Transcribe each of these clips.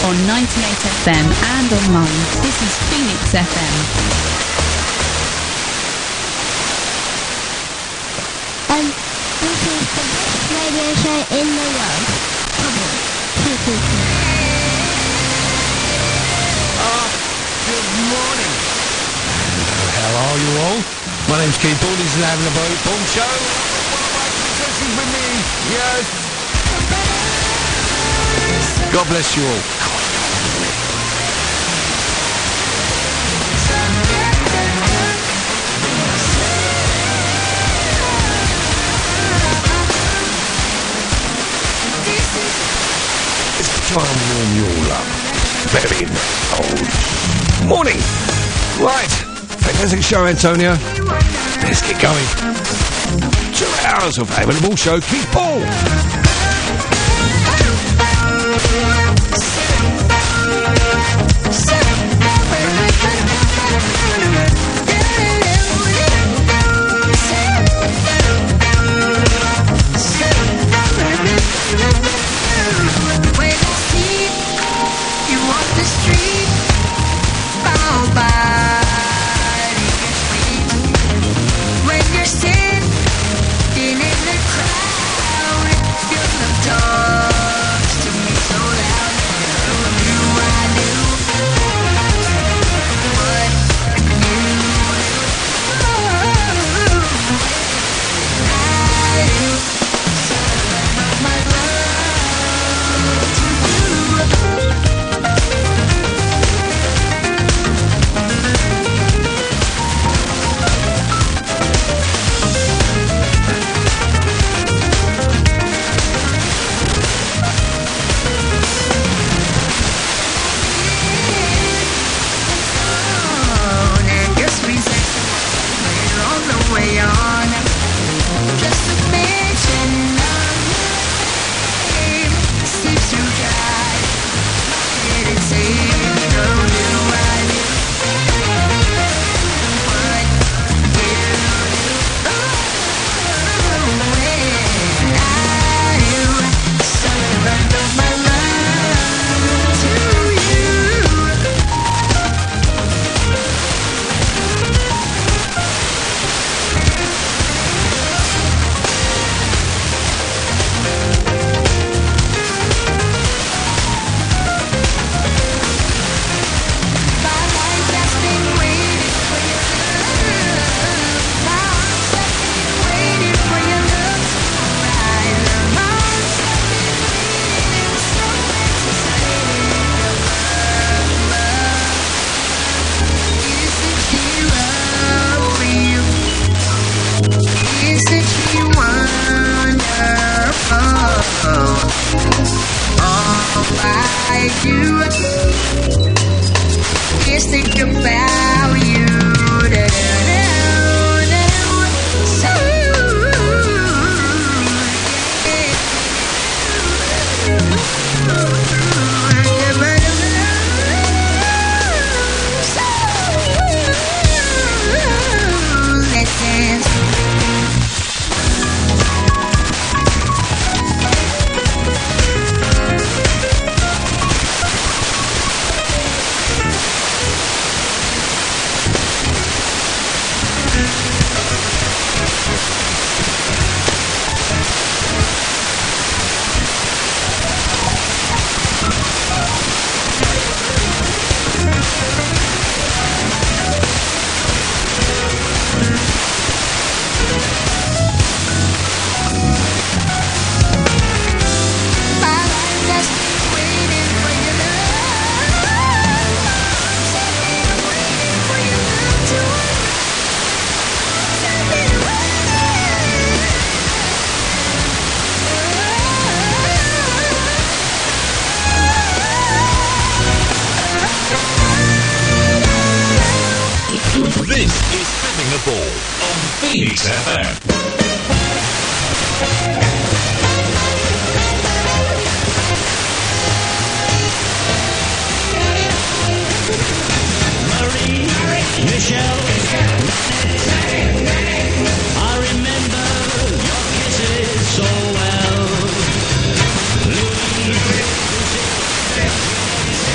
on 98 FM and online. This is Phoenix FM. This is the best radio show in the world. Probably. Good morning. How are you all? My name's Keith Ball. This is Having a Ball Show. One of my contestants with me. Yes. God bless you all. It's time to warm you all up. Very old morning. Right. Fantastic show, Antonio. Let's get going. 2 hours of Having a Ball Show. Keith Ball. Phoenix FM. Michelle, I remember your kisses so well. Louis,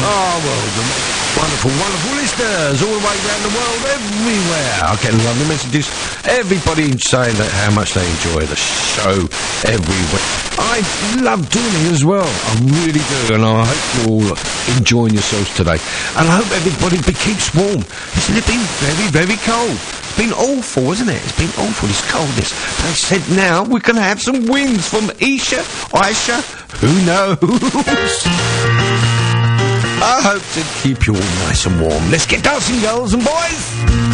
Oh, well, the wonderful, wonderful listeners all the way around the world, everywhere. I get lovely messages. Everybody saying that how much they enjoy the show everywhere. I love doing it as well. I really do, and I hope you're all enjoying yourselves today. And I hope everybody keeps warm. It's been very, very cold. It's been awful, isn't it? It's been awful, this coldness. They said now we're going to have some winds from Aisha, who knows? I hope to keep you all nice and warm. Let's get dancing, girls and boys!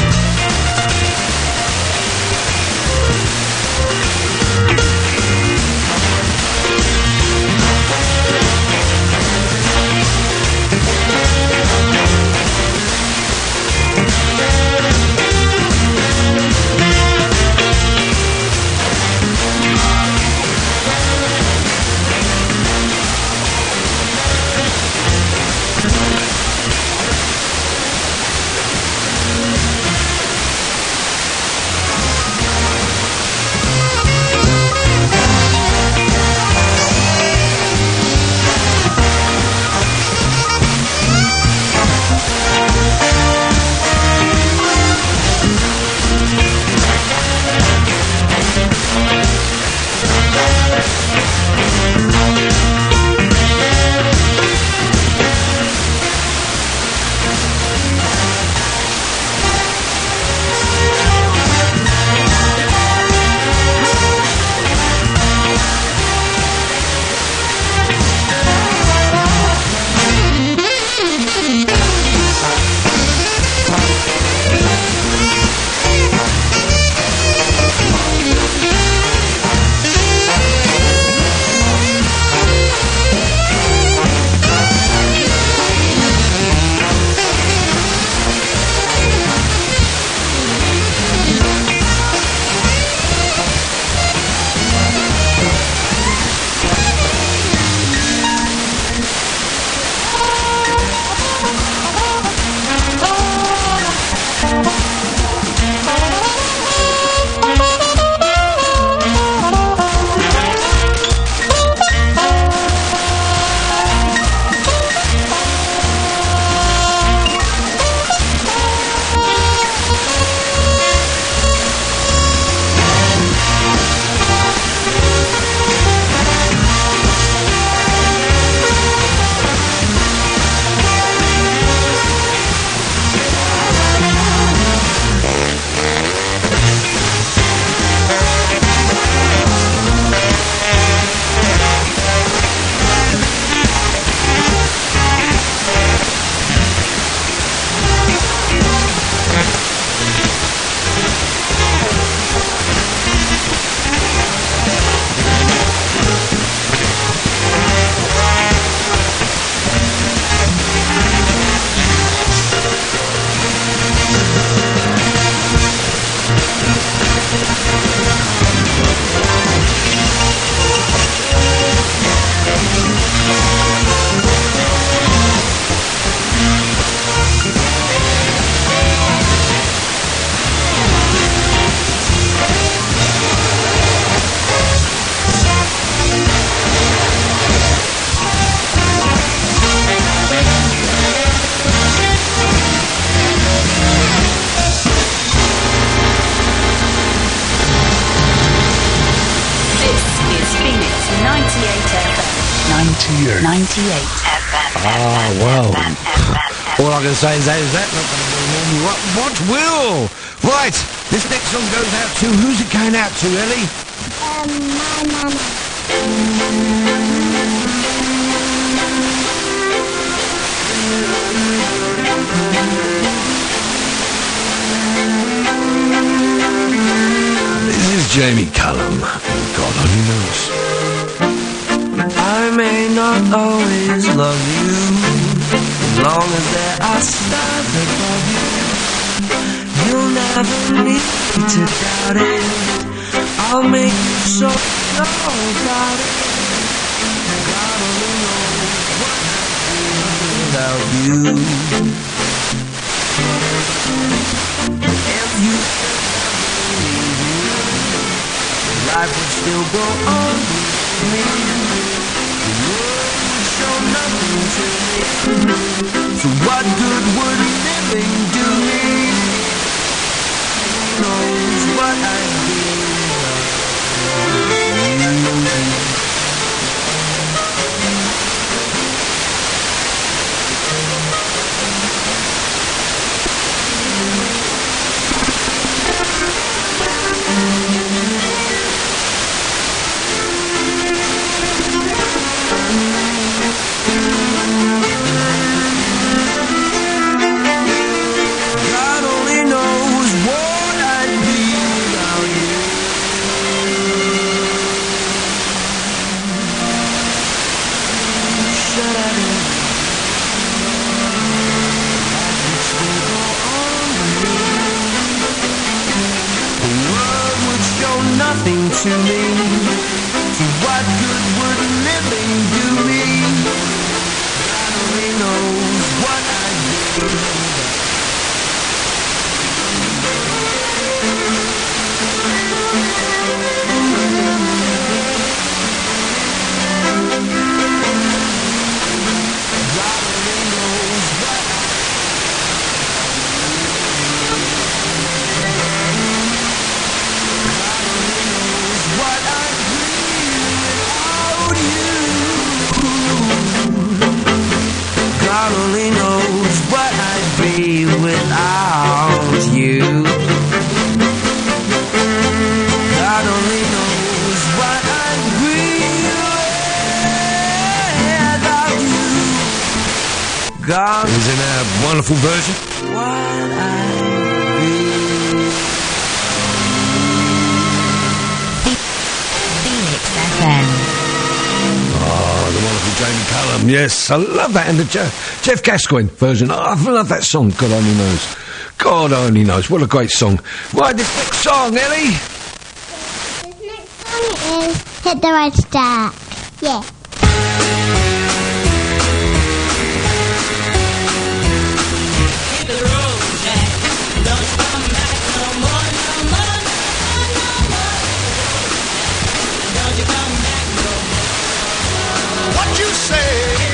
All I can say is that not going to warm you up. What will? Right, this next song goes out to, who's it going out to, Ellie? My mama. This is Jamie Cullum. God only knows. I may not always love you, as long as there are stars above you. You'll never need to doubt it. I'll make you so about it. God only knows what I'd do without you. If you life would still go on with me. The world would show nothing to me. that I do. The world would show nothing to me. To what good would living do me? God only knows what I'd do. God only knows what I'd be without you. God only knows what I'd be without you. God Is in a wonderful version. what I'd be. Phoenix FM. Oh, the wonderful Jamie Cullum. Yes, I love that. And the Jeff Gascoigne version. Oh, I love that song. God only knows. God only knows. What a great song. Right, this next song, Ellie. This next song is Hit the Road Jack. Yeah. What you say?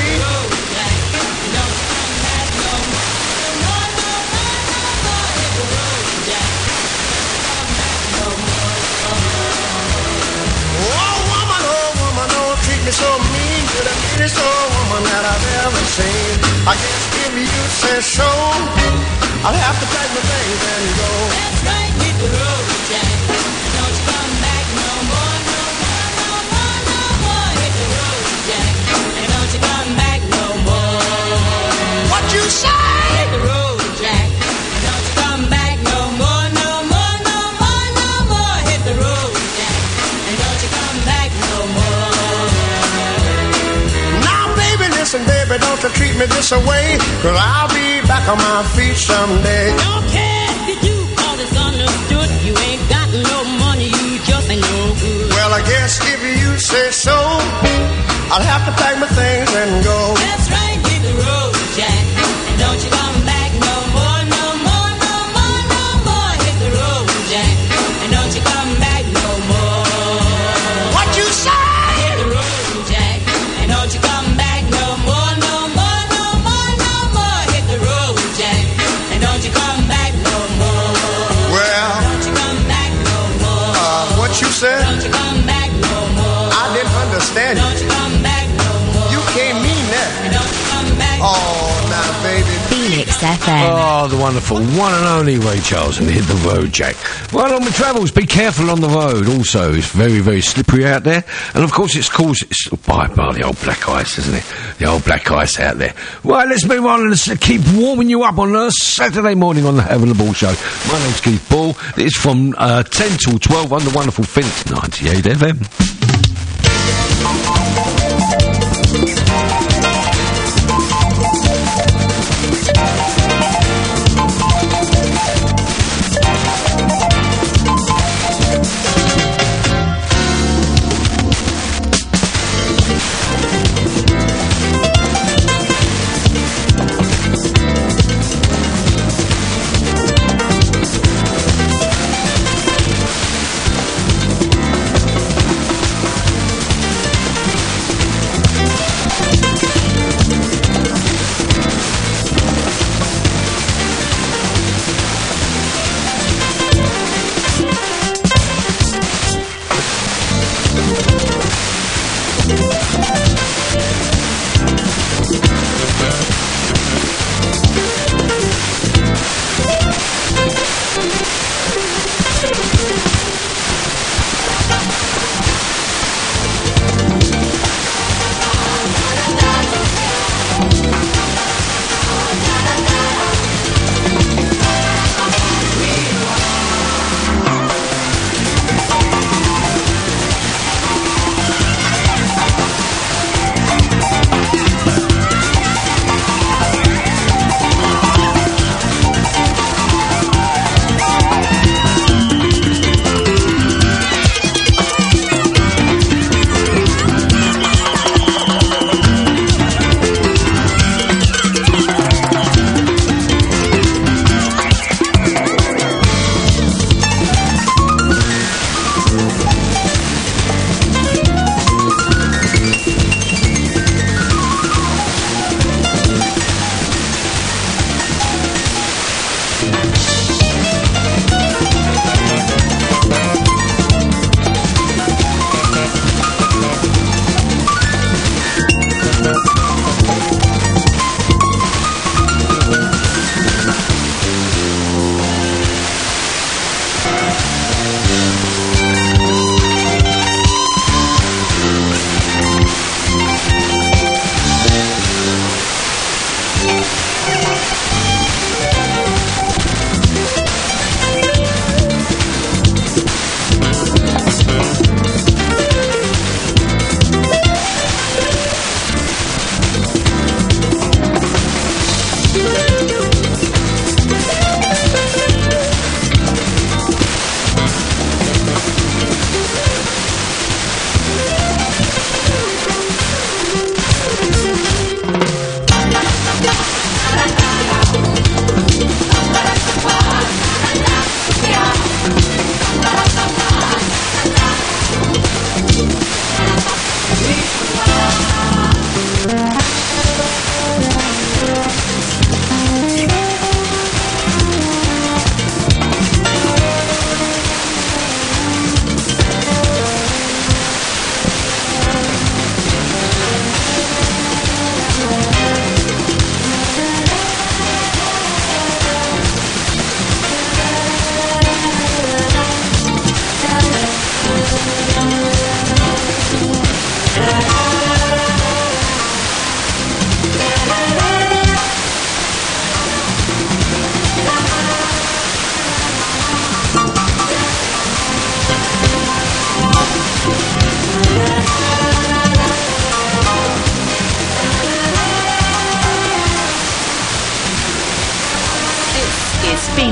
Oh woman, don't treat me so mean. You're the meanest old woman that I've ever seen. I guess if you say so, I'll have to pack my things and go. That's right, hit the road, Jack. Don't you come back no more, no more, no more, no more. Hit the road, Jack. And don't you come back no more. What you say? Hit the road, Jack. And don't you come back no more, no more, no more, no more. Hit the road, Jack. And don't you come back no more. Now, baby, listen, baby, don't you treat me this away. 'Cause I'll be back on my feet someday. Don't care if you do, all is understood. You ain't got no money, you just ain't no good. Well, I guess if you say so, I'll have to pack my things and go. That's right, hit the road, Jack. And don't you come back no more, no more, no more, no more. Hit the road, Jack. And don't you come back no more. What you say? Hit the road, Jack. And don't you come back no more, no more, no more, no more. Hit the road, Jack. And don't you come back no more. Well, Don't you come back no more. what you said? Don't you come back no more. I didn't understand Don't you come back no more. you. You can't mean that. And don't you come back. Oh, now, baby. Phoenix FM. Oh, the wonderful one and only Ray Charles and Hit the Road, Jack. Well, on the travels, be careful on the road. Also, it's very, very slippery out there. And, of course, it's caused by the old black ice, isn't it? The old black ice out there. Right, let's move on and let's keep warming you up on a Saturday morning on the Having a Ball show. My name's Keith Ball. It's from 10 till 12 on the wonderful Phoenix 98 FM.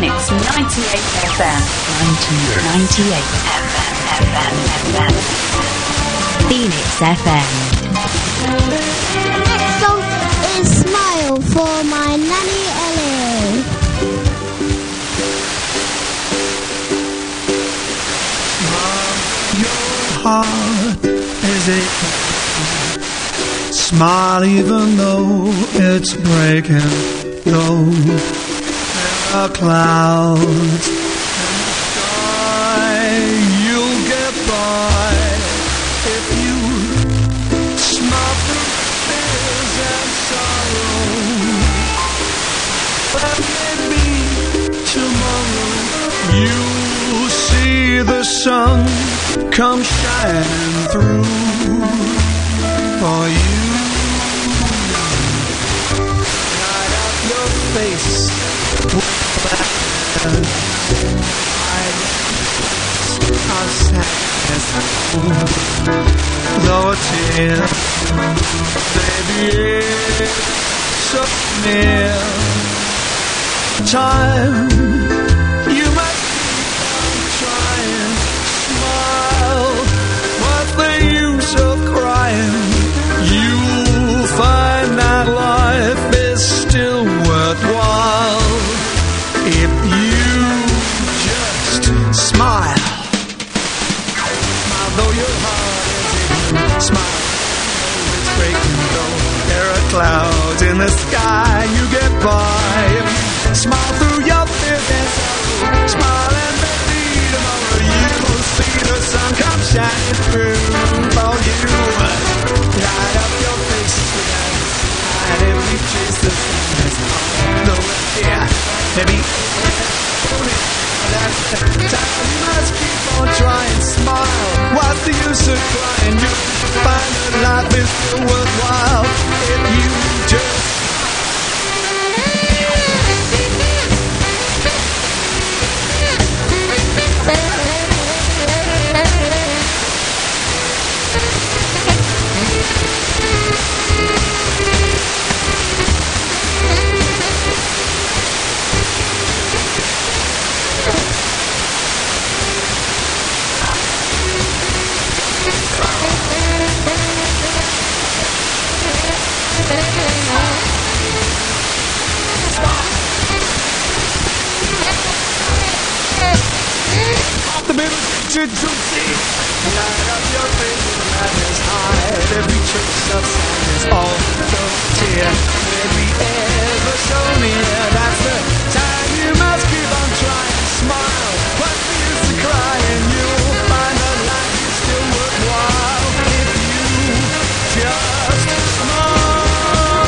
Phoenix 98 FM. 98 FM. Phoenix FM. Next song is Smile for my nanny Ellie. Heart is aching. Smile even though it's breaking. Though there are clouds in the sky, you'll get by if you smile through fears and sorrow. But maybe tomorrow you'll see the sun come shining through for you. Light up your face with our sadness, though a tear, baby, it's so near. Time you must keep trying. Smile, what's the use of crying? You'll find that life is still worthwhile if you just smile. Smile though your heart is aching. Smile though it's breaking. Though there are clouds in the sky, you get by. Smile through your fears and sorrow. Smile and maybe tomorrow you'll see the sun come shining through for you. Light up your face with us, and if we chase the sun, no fear. Maybe that's the time you must keep on trying. Smile, what's the use of crying? You'll find that life is still worthwhile if you just the middle picture to see. Light up your face with madness, hide every trace of sadness, all the tear may be ever so near. That's the time you must keep on trying. Smile, what's the use of crying? You'll find that life is still worthwhile if you just smile.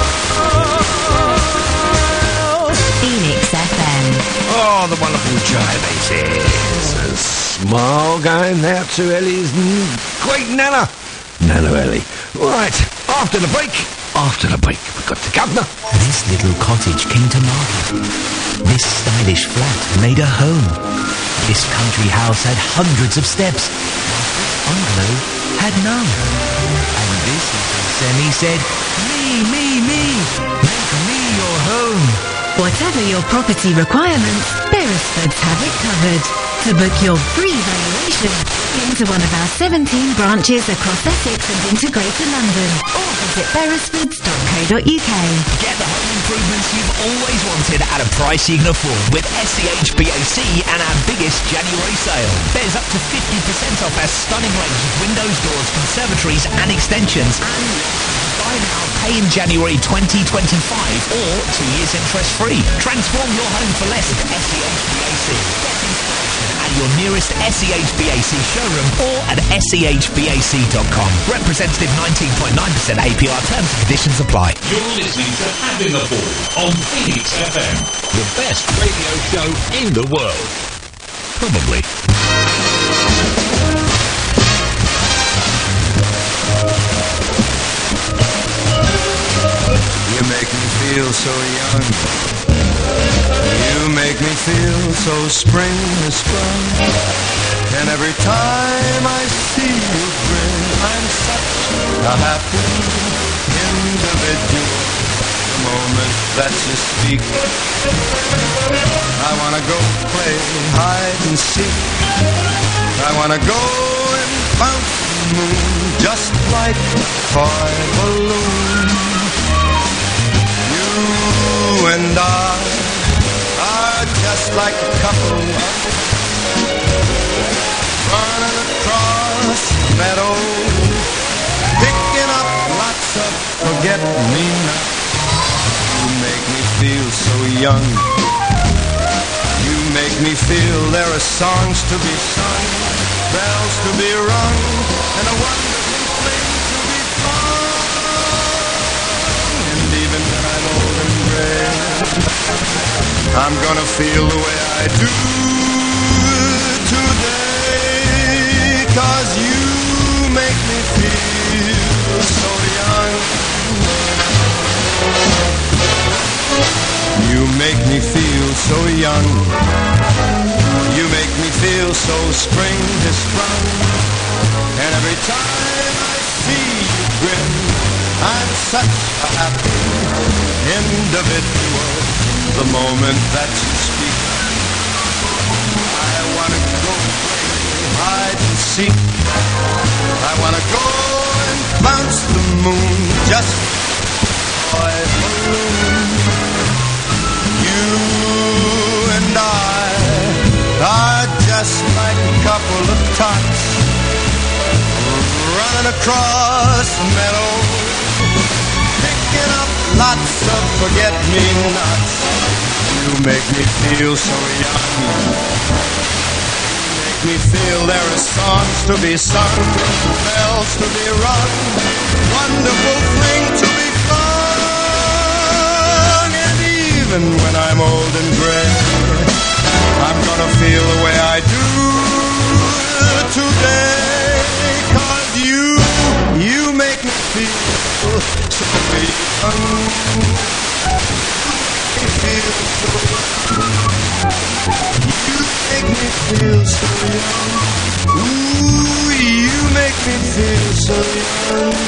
Phoenix FM. Oh, the wonderful jive it is. A smile going out to Ellie's great Nana. Nana Ellie. Right, after the break, we've got the governor. This little cottage came to market. This stylish flat made a home. This country house had hundreds of steps. This bungalow had none. And this little semi said, me, make me your home. Whatever your property requirements, Beresford's have it covered. To book your free valuation, into one of our 17 branches across Essex and into Greater London, or visit beresfords.co.uk. Get the home improvements you've always wanted at a price you can afford with SCHBAC and our biggest January sale. There's up to 50% off our stunning range of windows, doors, conservatories and extensions. And buy now, pay in January 2025 or 2 years interest free. Transform your home for less at SCHBAC. Get installation at your nearest SCHBAC showroom or at schbac.com. Representative 19.9% APR, terms and conditions apply. You're listening to Having the Ball on Phoenix FM. The best radio show in the world. Probably. You make me feel so young. You make me feel so spring is sprung. And every time I see you grin, I'm such a happy individual. The moment that you speak. I wanna go play hide and seek. I wanna go and bounce the moon just like a toy balloon. You and I are just like a couple running across the meadow, picking up lots of forget-me-nots. You make me feel so young. You make me feel there are songs to be sung, bells to be rung, and a wonderful thing to be fun. And even when I'm old and gray, I'm gonna feel the way I do today, 'cause you make me feel so young. You make me feel so young. You make me feel so spring has sprung. And every time I see you grin, I'm such a happy individual. The moment that you speak, I wanna go play hide and seek. I wanna go and bounce the moon just by a balloon. You and I are just like a couple of tots running across the meadow, picking up lots of forget-me-nots. You make me feel so young. You make me feel there are songs to be sung, bells to be rung, wonderful thing to be fun. And even when I'm old and gray, I'm gonna feel the way I do today, 'cause you make me feel so young. You make me feel so young. Ooh, you make me feel so young.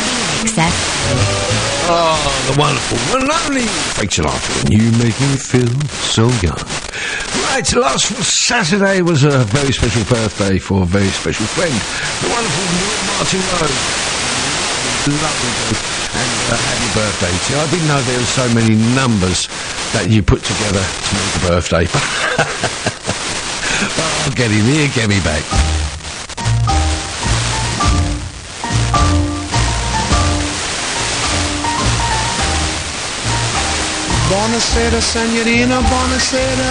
Oh, the wonderful one and only Frank Sinatra, and you make me feel so young. Right, last Saturday was a very special birthday for a very special friend, the wonderful Neil Martin Rose. Lovely dude, and happy birthday to you. I didn't know there were so many numbers that you put together to make a birthday. Oh, get him here, get me back. Buonasera, signorina, buonasera.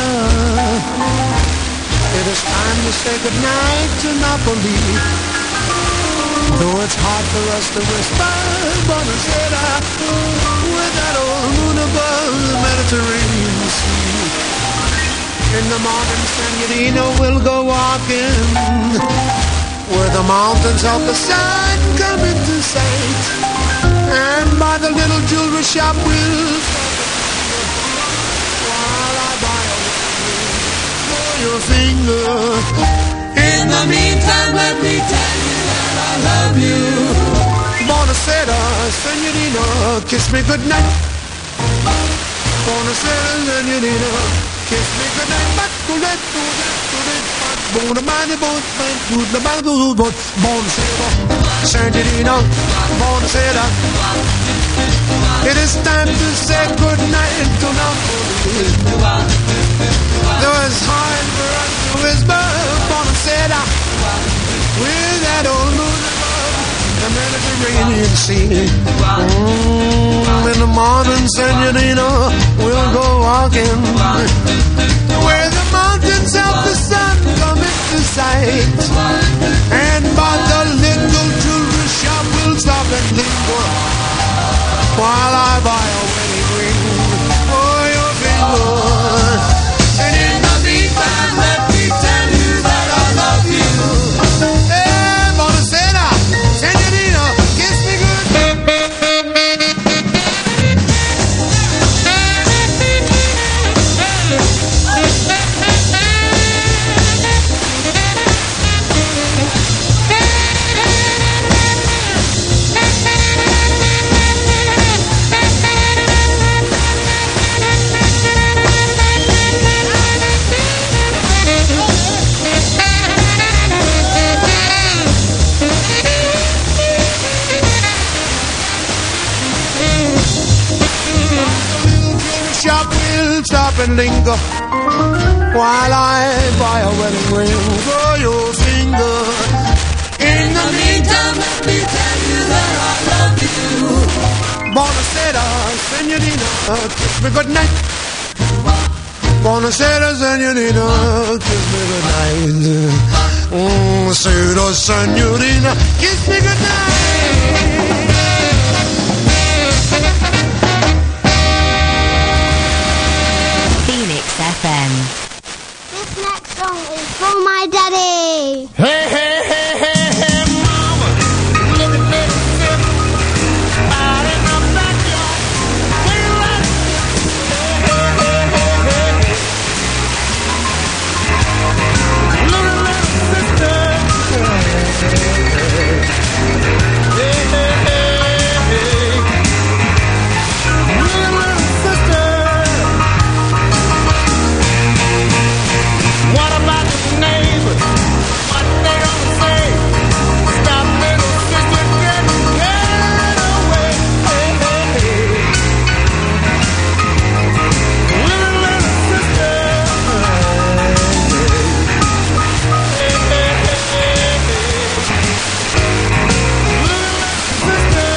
It is time to say goodnight to Napoli. Though it's hard for us to whisper buonasera with that old moon above the Mediterranean Sea. In the morning, signorina, we'll go walking where the mountains of the sun come into sight. And by the little jewelry shop we'll your finger. In the meantime, let me tell you that I love you. Buonasera, signorina, kiss me goodnight. Buonasera, signorina, kiss me goodnight. Buonasera, signorina, buonasera. It is time to say goodnight to Napoli. Though it's hard for us to whisper buonasera with that old moon above the Mediterranean Sea. In the morning, signorina, we'll go walking where the mountains of the sun come into sight. And by the little jewelry shop we'll stop and linger while I buy a wedding ring for your finger. And in the meantime, let me tell you that I love you. Hey, buonasera, signorina, kiss me good. will stop and linger while I buy a wedding ring for your finger. In the meantime, let me tell you that I love you. Buonasera, senorina, kiss me goodnight. Buonasera, senorina, kiss me goodnight. Buonasera, senorina, kiss me goodnight. FM. This next song is for my daddy. Hey, hey, hey, hey, hey, mama. Look at me sit out in the backyard. Hey, hey, hey, hey, hey, hey. Look at little sister. Hey, hey, hey, hey. Look at little sister. What about the neighbors? What they gonna say? Stop little sister getting carried away. Hey, hey, hey. Little sister. Hey, hey, hey, hey. Little sister.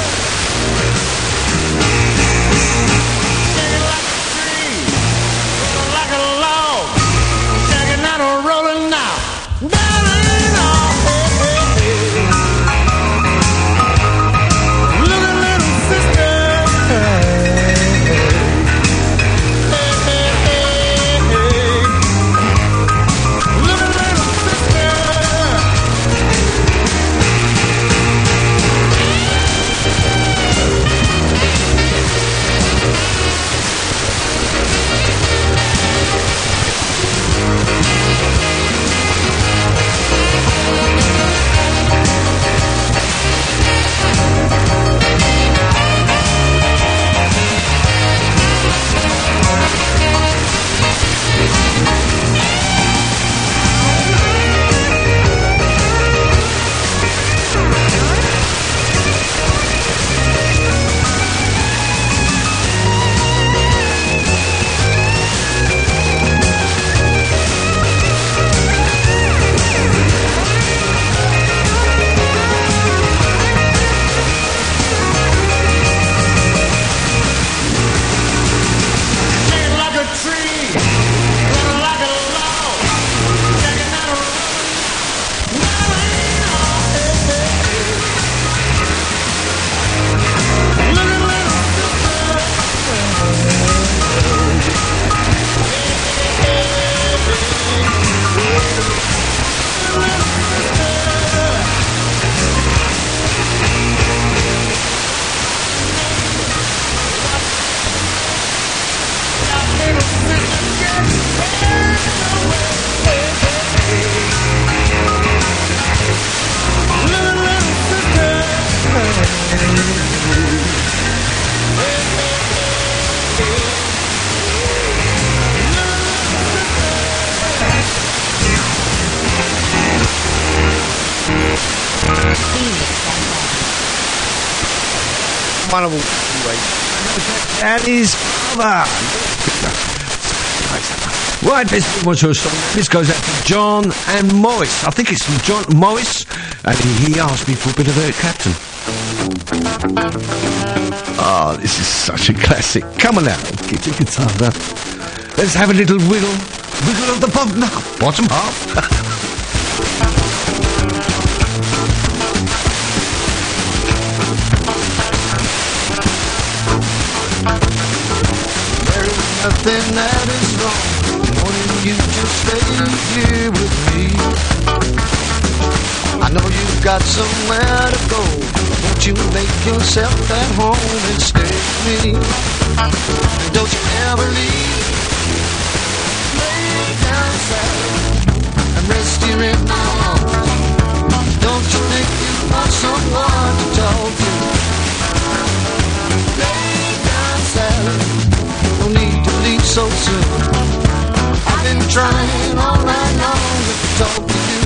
Singing like a tree, like a log. Shaking out or rolling now. Darling, oh, hey, hey, hey. Little sister. Hey, hey, hey, hey. Little sister. Shaking like a tree, running like a log, shaking out a rolling. Oh, hey, hey, hey. Little one of them. Daddy's mother. Right, this was your song. This goes out to John and Morris. I think it's from John Morris, and he asked me for a bit of Eric Clapton. Ah, this is such a classic. Come on now, get your guitar up. Let's have a little wiggle. Wiggle of the bottom half. Nothing that is wrong, wanting you to stay here with me. I know you've got somewhere to go, won't you make yourself at home and stay with me? And don't you ever leave. Lay down sad and rest here in my arms. Don't you think you want someone to talk to? Lay down sad. No need to leave so soon. I've been trying all night long to talk to you.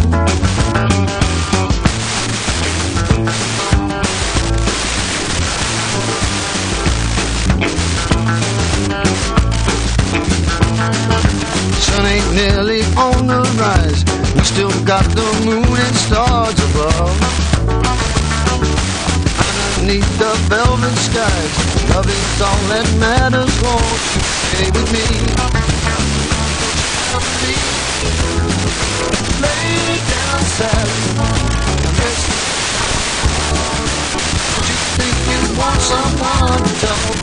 sun ain't nearly on the rise. We still got the moon and stars above. Underneath the velvet skies, love is all that matters. Won't you stay with me? Lay down, Sally. Don't you think you want someone to talk?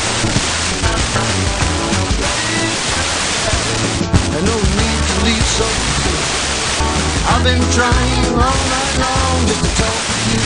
There's no need to leave so soon. I've been trying all night long just to talk to you.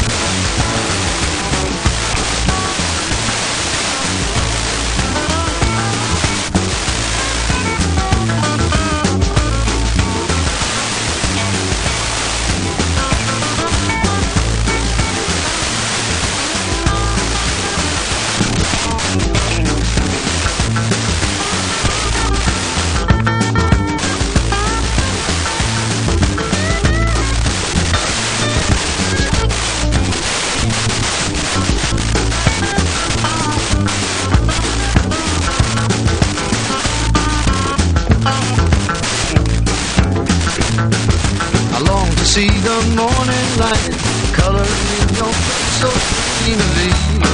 See the morning light coloring in your face so greenly.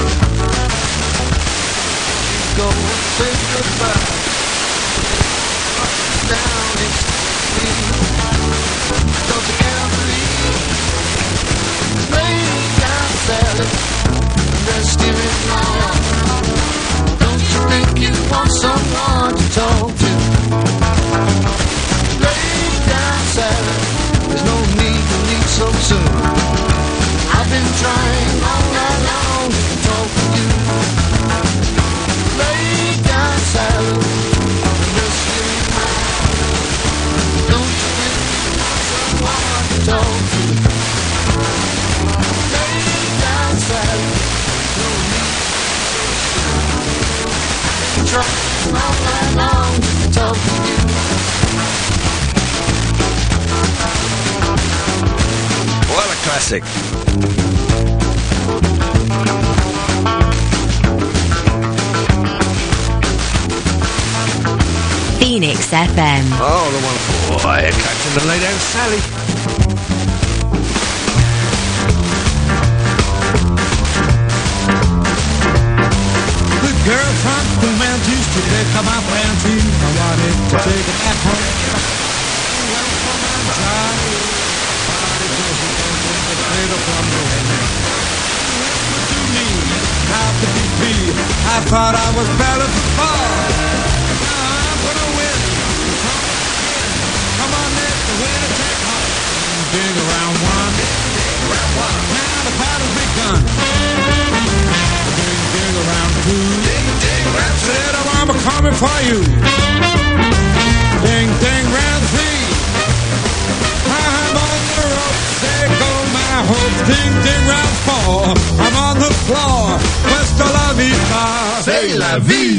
Go and say goodbye. Down it's me. Don't you can't believe. Lay down, Sally. Rest here in my arms. Don't you think you want someone to talk to? Lay down, Sally. There's no need to leave so soon. I've been trying all night long to talk to you. Lay down, Sally. Just here in my arms. Don't you think you want someone to talk to? Lay down, Sally. No need to leave so soon. I've been trying all night long to talk to you. What a classic. Phoenix FM. Oh, the wonderful Captain the Lay Down Sally. The girl from the mountains today come out fancy. I wanted to take it at home. Well, for my child. I thought I was better to fall. Now I'm gonna win. Come on, Nick, the winner take all. Dig around one. Now the battle's begun. Dig around two. Said I'm coming for you. Ding, ding, round three. I'm on the road. There go my hopes. Ding, ding, round four. I'm on the floor. Questo la vita. C'est la vie.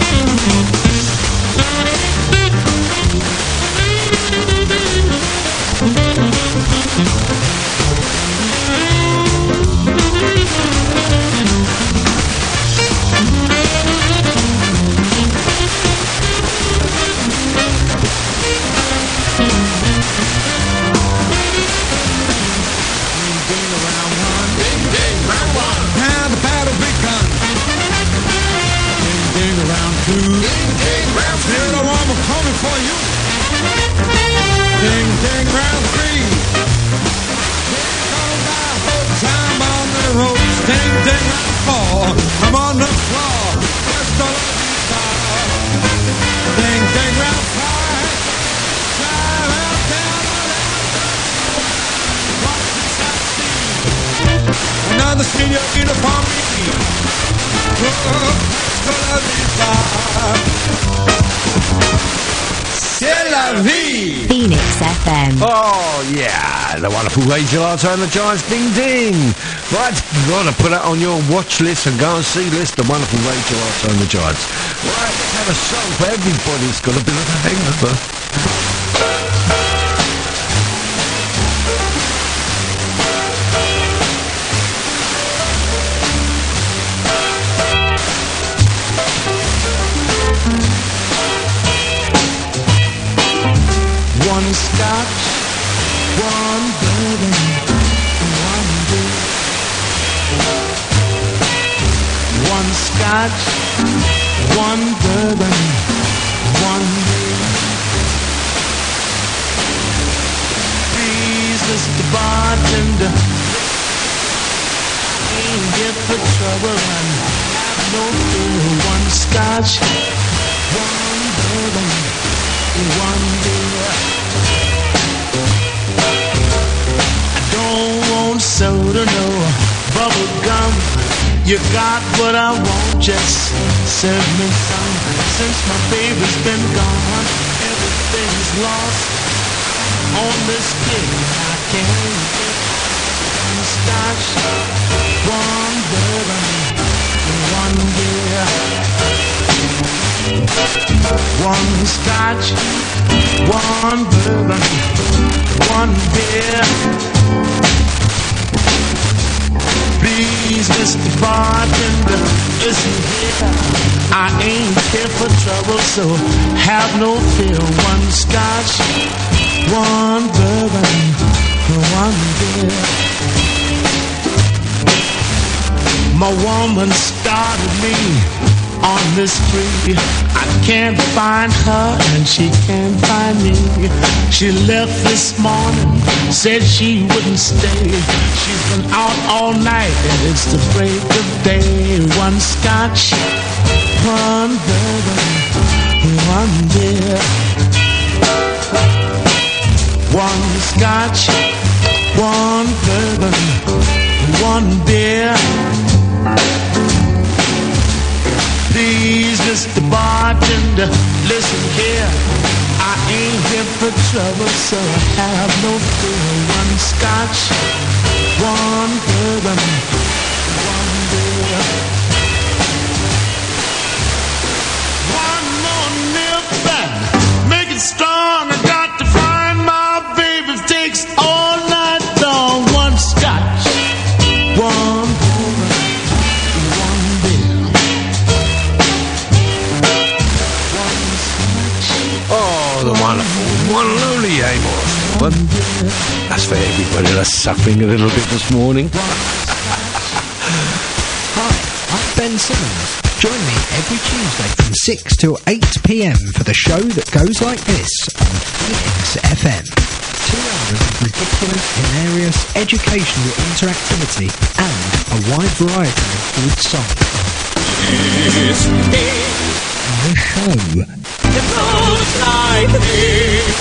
For you. Ding, ding, round three. I'm on the ropes. Ding, ding, round four. I'm on the floor. Ding, ding, round five. Drive out down the left. Another senior uniform. C'est la vie! Phoenix FM. Oh, yeah. The wonderful Ray Gelato and the Giants. Ding, ding. Right, you've got to put that on your watch list and go and see list. The wonderful Ray Gelato and the Giants. Right, let's have a song for everybody who's got a bit of a hangover. scotch, one bourbon, one beer. One scotch, one bourbon, one beer. Please, Mr. Bartender, ain't here for trouble and have no fear. One scotch, one bourbon, one beer. I don't want soda, no bubble gum. You got what I want, just serve me some. Since my baby's been gone, everything's lost. On this kick, I can't get one scotch, one bourbon, one beer. One scotch, one bourbon, one beer. Please, Mr. Bartender, listen here. I ain't here for trouble, so have no fear. One scotch, one bourbon, one beer. My woman started me on this spree. I can't find her and she can't find me. She left this morning, said she wouldn't stay. She's been out all night and it's the break of day. One scotch, one bourbon, one beer. One scotch, one bourbon, one beer. Please, Mr. Bartender, listen here. I ain't here for trouble, so I have no fear. One scotch, one bourbon, one beer. One more nip and make it strong. I got to find my baby. Takes all night long. One scotch, one bourbon, one beer. Oh, the wonderful, one and only Amos. Well, that's for everybody that's suffering a little bit this morning. Hi, I'm Ben Simmons. Join me every Tuesday from 6 till 8 p.m. for the show that goes like this on Phoenix FM. 2 hours of ridiculous, hilarious, educational interactivity and a wide variety of good songs. The show. It goes like this.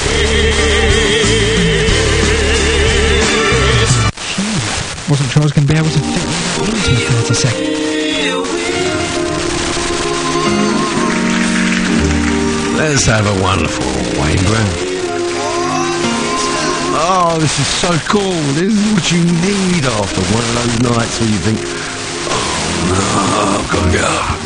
Wasn't sure I was going to be able to fit that into 30 seconds. Let's have a wonderful Wayne Brown. Oh, this is so cool. This is what you need after one of those nights where you think, oh no, I've got to go.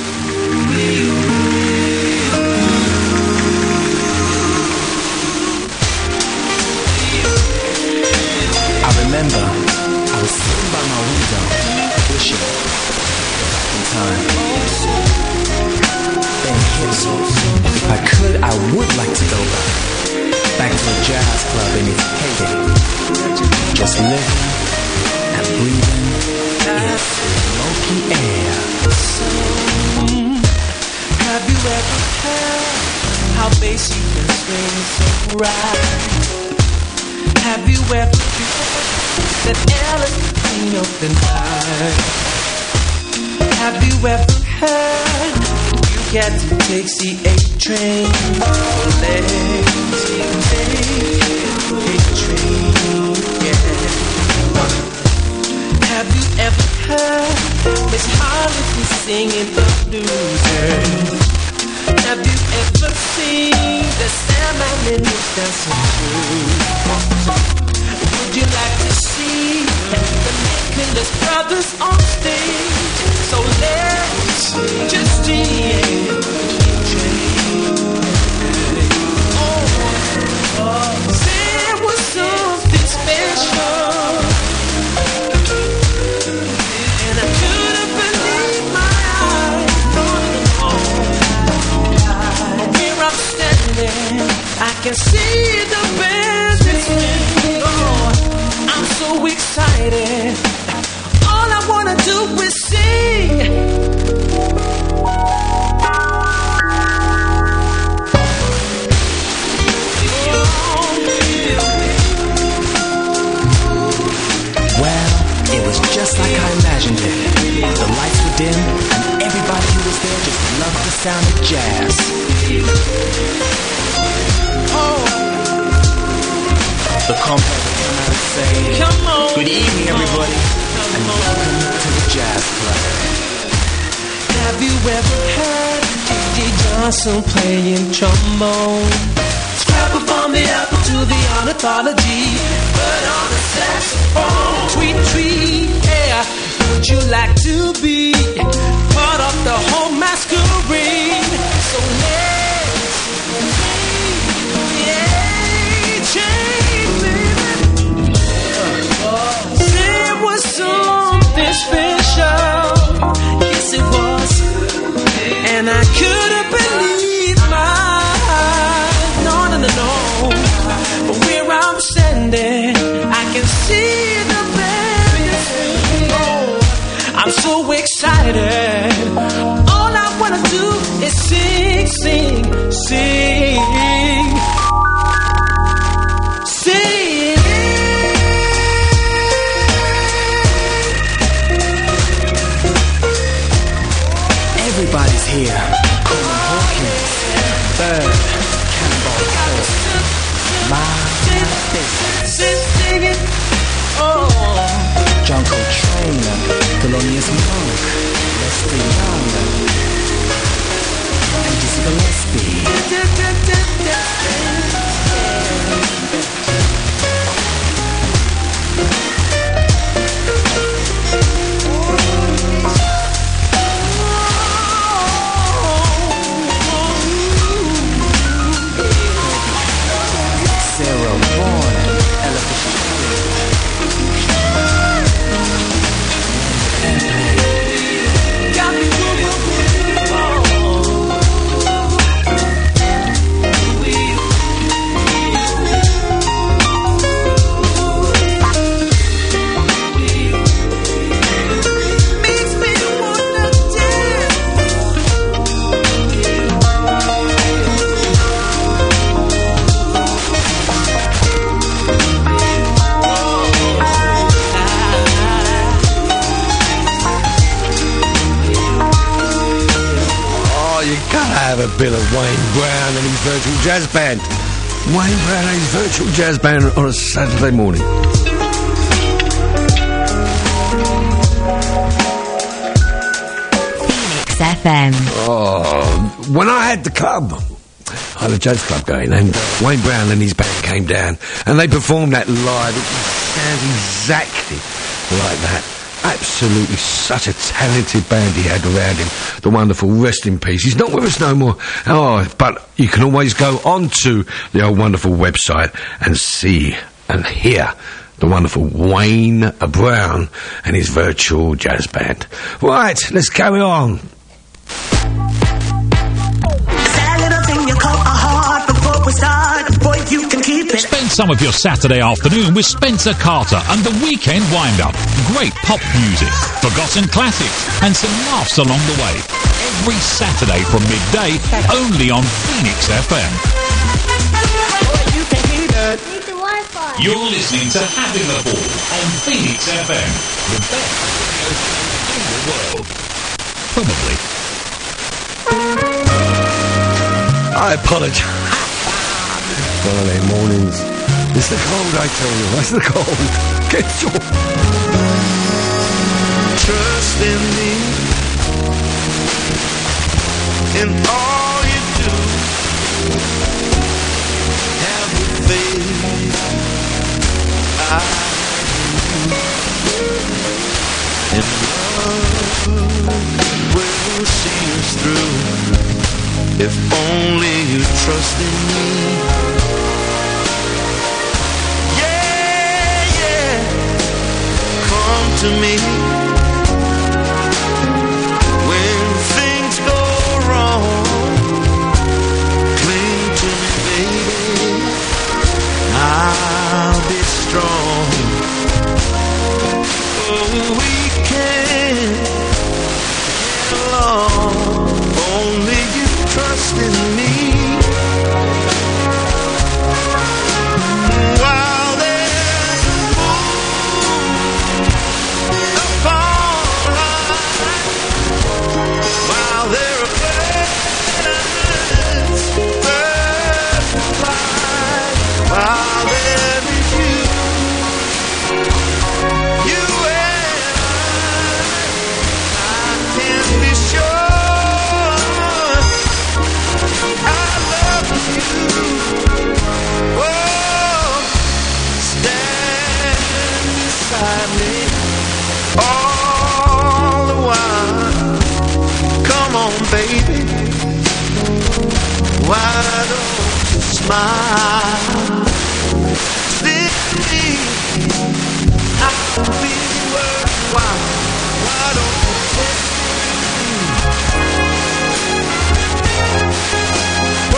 I remember I was sitting by my window, wishing in time. Then if I could, I would like to go back to a jazz club in its heyday, just living and breathing in smoky air. Have you ever heard how bass you can swing so right? Have you ever felt that Alice clean up the night? Have you ever heard you got to take C8 train? Let's take a train, yeah. Have you ever heard Miss Harley singing the blues? Have you ever seen the Sandman in his dancing shoes? Would you like to see the Nicholas brothers on stage? So let's just say it was something special, and I couldn't believe my eyes. Where I'm standing, I can see the band sound of jazz. The compact will come out and say, good evening, everybody, and welcome to the Jazz Club. Have you ever heard J.J. Johnson playing trombone? Scrapple from the apple to the ornithology, but on a saxophone. Tweet, tweet, yeah. Would you like to be part of the whole masquerade? So let's change, baby. There was something special. Yes, it was. And I couldn't believe my eyes. No. But where I'm standing, I can see the barriers. Oh, I'm so excited. All I wanna do is sing, sing, sing. Sing. Everybody's here. Coleman Hawkins, Bird, Cannonball Adderley, Miles Davis, John Coltrane, Thelonious Monk, Leslie Young, and Dizzy Gillespie. Sarah Vaughan, Ella Got me Have a bit of Wayne Brown and his virtual jazz band. Wayne Brown and his virtual jazz band on a Saturday morning. Phoenix FM. Oh, when I had the club, I had a jazz club going, and Wayne Brown and his band came down, and they performed that live. It sounds exactly like that. Absolutely such a talented band he had around him. The wonderful, rest in peace. He's not with us no more. Oh, but you can always go onto the old wonderful website and see and hear the wonderful Wayne Brown and his virtual jazz band. Right, let's carry on. Spend some of your Saturday afternoon with Spencer Carter and the Weekend Wind-Up. Great pop music, forgotten classics, and some laughs along the way. Every Saturday from midday, only on Phoenix FM. You're listening to Having the Ball on Phoenix FM. The best radio in the world. Probably. I apologise. One of them mornings. It's the cold, I tell you. It's the cold. Get your... Trust in me in all you do. Have the faith I do. And love will see us through. If only you trust in me. Come to me when things go wrong. Cling to me, baby. I'll be strong. Oh, we can get along. Only you trust in me. Why don't you smile? Stick me, I'll be worthwhile. Why don't you take me? Oh,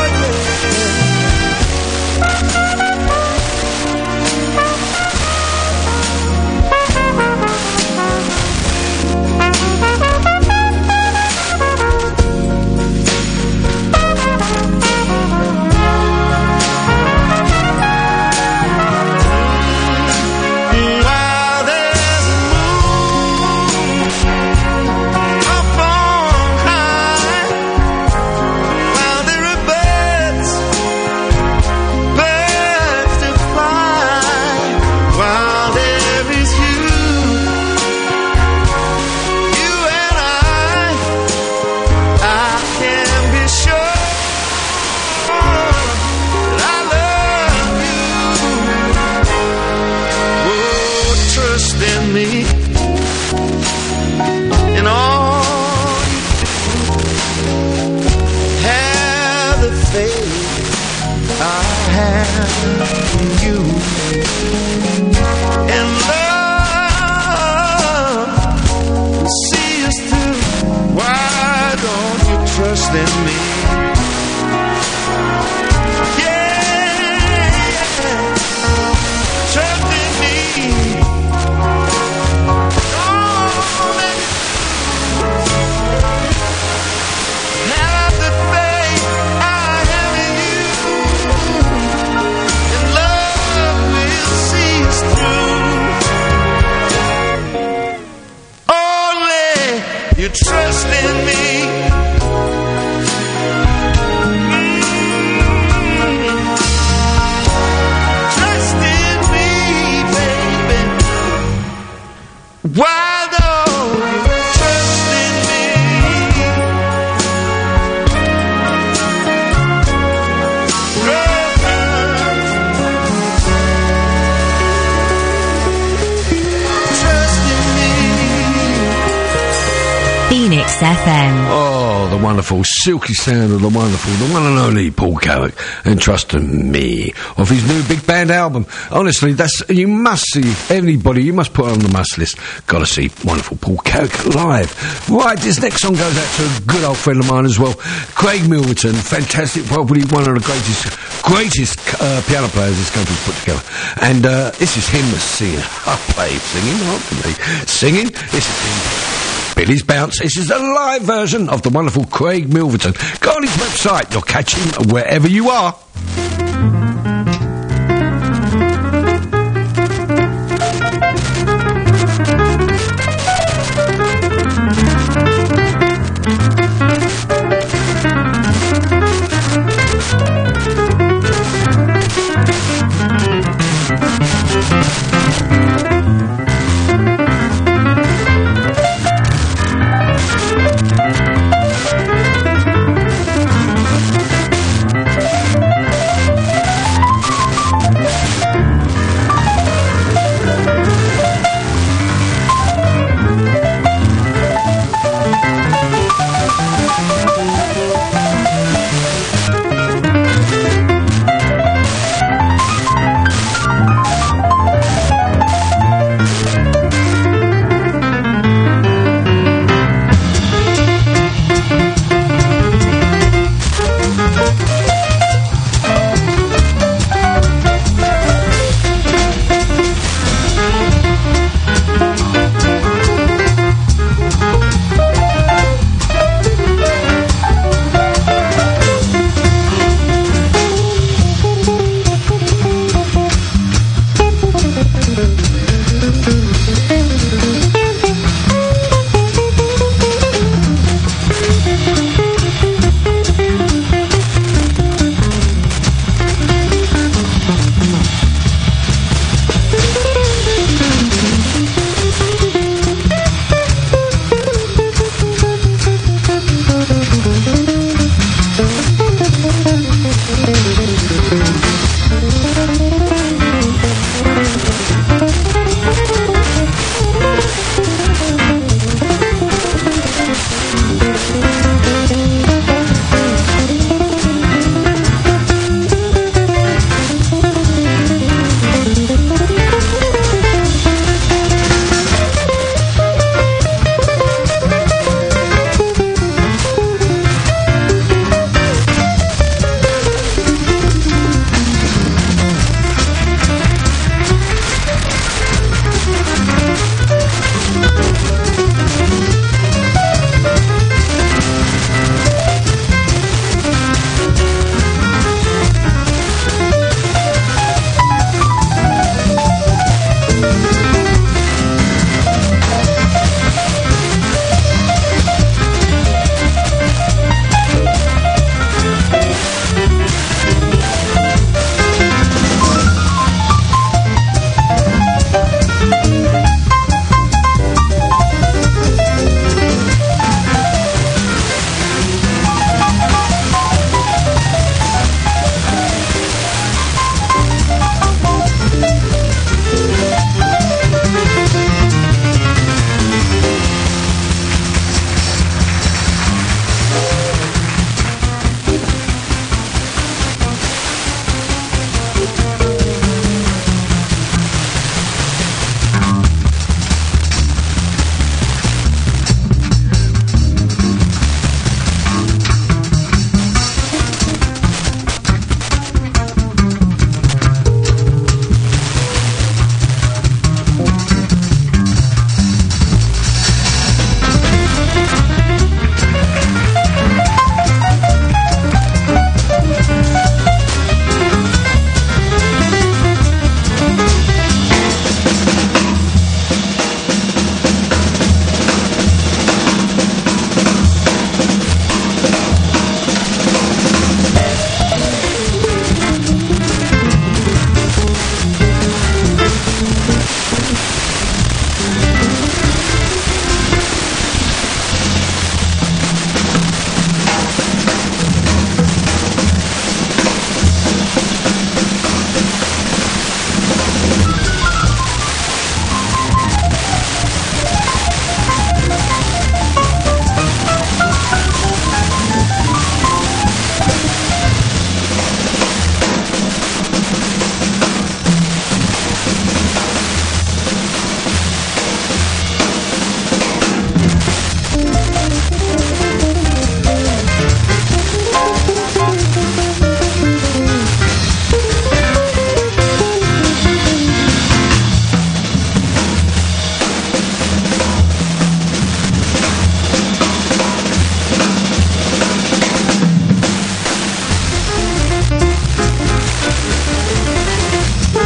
trust in me. Trust in me, baby. Why don't you trust in me? Trust in me. Phoenix FM. Oh, the wonderful, silky sound of the wonderful, the one and only Paul Carrick, and Trust in Me, of his new big band album. Honestly, you must see, anybody, you must put on the must list, gotta see wonderful Paul Carrick live. Right, this next song goes out to a good old friend of mine as well, Craig Milverton, fantastic, probably one of the greatest piano players this country's put together. And this is him singing. I play singing, not me. Singing, this is him. Billy's Bounce. This is a live version of the wonderful Craig Milverton. Go on his website. You'll catch him wherever you are.